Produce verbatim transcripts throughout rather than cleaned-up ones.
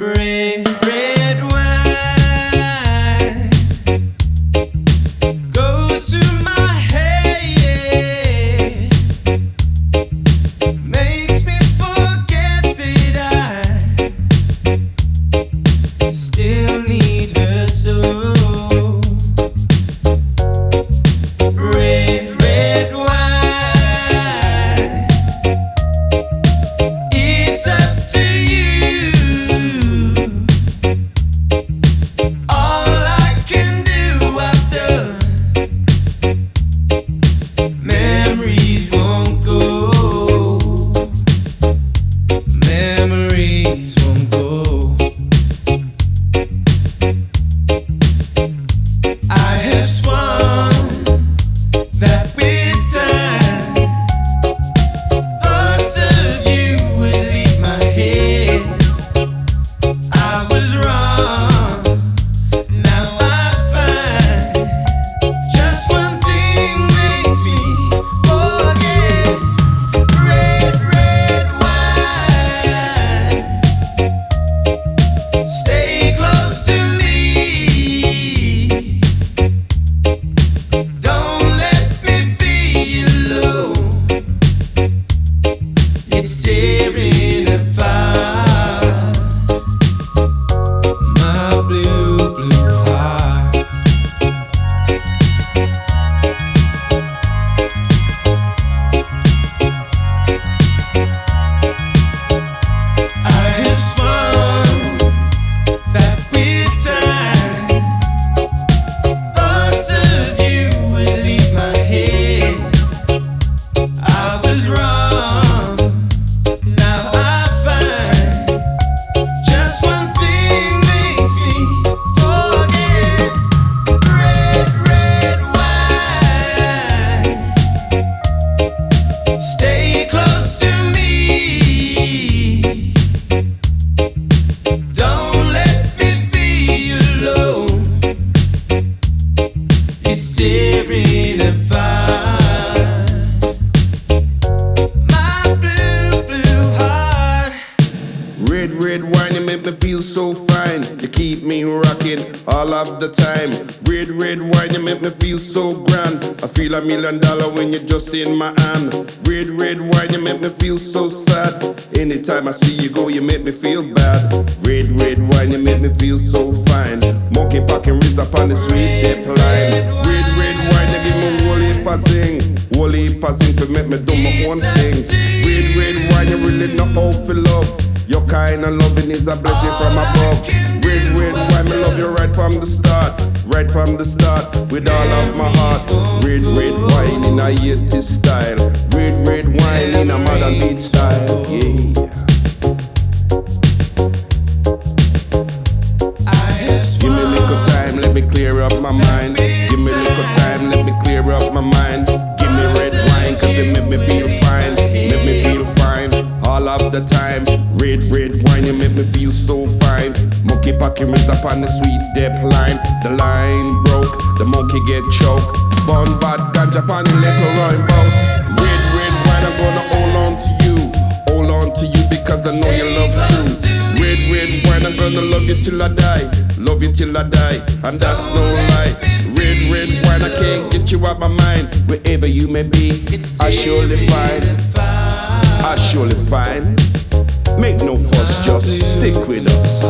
Red, red wine goes through my head, makes me forget that I still need her so. Red, red wine, it's up to you. Memories won't go. Memories won't go. I have sworn that with time, thoughts of you would leave my head. I was wrong. Now I find just one thing makes me forget. Red, red wine, stay close to me. Don't let me be alone. It's tearing apart my blue, blue heart. I have sworn that with time, thoughts of you would leave my head. I was wrong. Now I find just one thing makes me forget. Red, red wine, stay close to me. Don't let me be alone. It's tearing apart my blue, blue heart. Red, red wine, you make me feel so fine. You keep me rocking all of the time. Red, red wine, you make me feel so grand. I feel a million dollar when you're just in my hand. Red, red wine, you make me feel so sad. Anytime I see you go, you make me feel bad. Red, red wine, you make me feel so fine. Monkey packing wrist up on the sweet dip line. Red, red wine, you give me whole heap of zing. Whole heap of zing to make me do my own thing. Red, red wine, you really know how to love. Your kind of loving is a blessing from above. Red, red wine, me love you right from the start. Right from the start, with all of my heart. Red, red wine in a eighties style. Red, red wine in a modern beat style. Yeah. Give me a little time, let me clear up my mind. Give me a little time, let me clear up my mind. Give me red wine, cause it make me feel fine. Make me feel fine all of the time. Red, red wine, you make me feel so fine. Monkey packing wrist up on the sweet depth line. The line broke, the monkey get choked. Bun bad ganja pan the little rhyme bout. Red, red wine, I'm gonna hold on to you. Hold on to you because I know you love true. Red, red wine, I'm gonna love you till I die. Love you till I die, and that's no lie. Red, red wine, I can't get you out my mind. Wherever you may be, I surely find. I surely find. Make no fuss, just stick with us.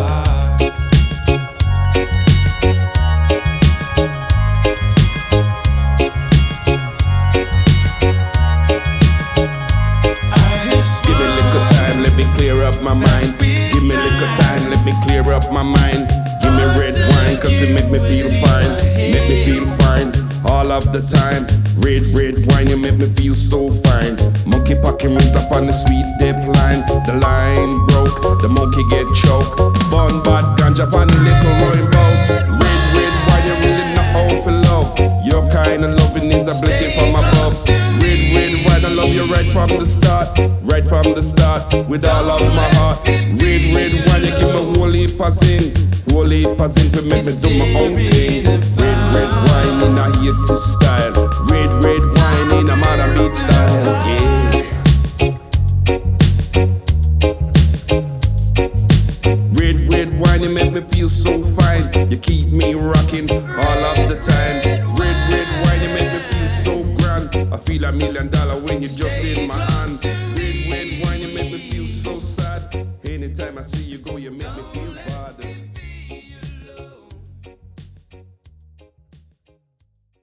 Give me a little time, let me clear up my mind. Give me a little time, let me clear up my mind. Give me red wine, cause it make me feel fine. Make me feel fine all of the time. Red, red wine, you make me feel so fine. Monkey packing wrist up on the sweet dip line. The line broke, the monkey get choked. Bun bad ganja on the little rowing boat. Red, red wine, you really know how to love. Your kind of loving is a blessing from above. Red, red wine, I love you right from the start. Right from the start, with all of my heart. Red, red wine, you give me whole heap of zing. Whole heap of zing to make me do my own thing. Red, red wine in a eighties style. Red, red wine in a modern beat style. Yeah. Red, red Red wine, you make me feel so fine. You keep me rocking all of the time. Red, red wine, you make me feel so grand. I feel a million dollar when you're just in my hand. Red, red wine, you make me feel so sad. Anytime I see you go,